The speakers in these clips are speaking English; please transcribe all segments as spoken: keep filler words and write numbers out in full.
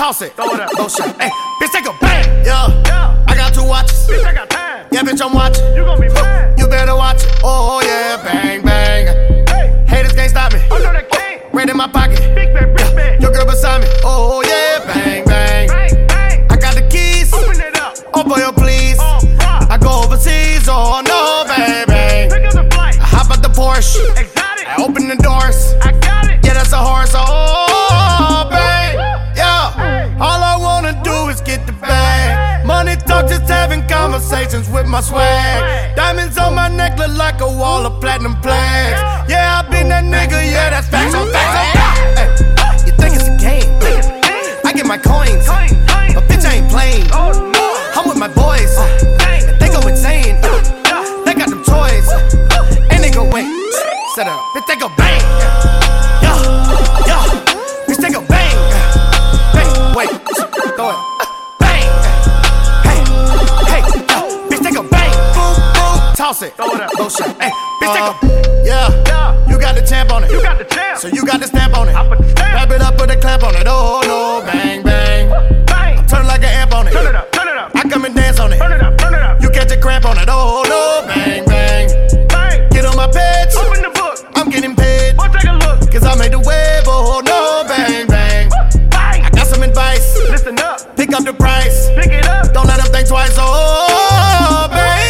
toss it, throw it up, go shot. Hey, bitch, take a bang. Yeah, yeah. I got two watches. Bitch, I got time. Yeah, bitch, I'm watching. You gon' be mad. You better watch it. Oh yeah, bang bang. Hey, Haters can't stop me. oh no, they can't. Right in my pocket. Big man, big man. Your girl beside me. Oh yeah, bang bang. Bang, bang. I got the keys. Open it up. Oh boy, oh please. Oh, rock. I go overseas. Oh no, baby. Pick up the flight. I hop out the Porsche. Exotic. I open the doors. I got it. Yeah, that's a horse. Oh, babe. Yeah. All I wanna do is get the bag. Money talk, just having conversations with my swag. Diamonds on my neck look like a wall of platinum plaques. Yeah, I been that nigga. Yeah, that's facts on facts on facts. Hey, you think it's a game? I get my coins. But bitch, I ain't playing. I'm with my boys. They go insane. They got them toys. And they go wait. Set it up. Bitch, they go bang. Yeah, yeah. Bitch, they go bang. Bang. Wait. Throw it. Bang. Hey, hey. Yeah. Bitch, they go bang. Boom, boom. Toss it. Throw it up. Go shot. Hey, bitch, Uh, they go. Yeah. Yeah. You got the champ on it. You got the champ. So you got the stamp on it. I put the stamp. Wrap it up, put a clamp on it. Oh no, bang, bang. Bang. Turn like an amp on it. Turn it up, turn it up. I come and dance on it. Turn it up, turn it up. You catch a cramp on it. Oh no, bang, bang. Bang. Get on my page. Open the book. I'm getting paid. Boy, take a look. Cause I made the wave. Oh no, bang, bang. Bang. I got some advice. Listen up. Pick up the price. Pick it up. Don't let them think twice. Oh,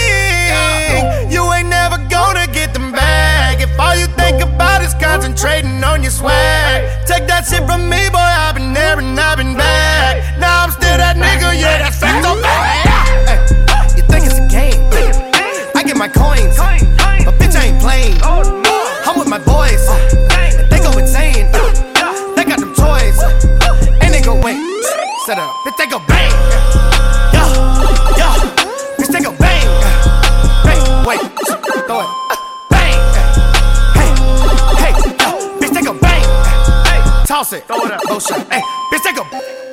bang. You ain't never gonna get them back. If all you think about is concentrating on your swag. Take that shit from me, boy. I've been there and I've been back. Now I'm still that nigga. Yeah, that's facts on facts. Hey, you think it's a game? I get my coins. But bitch, I ain't playing. I'm with my boys. They go insane. They got them toys. And they go wait. Set it up. Bitch, they go bang. Yeah, yeah. Bitch, they go bang. Bang. Wait. Throw it. Bang. Hey, hey. Yeah. Bitch, they go bang. Toss it. Throw it up. Go shot. Hey, bitch, they go.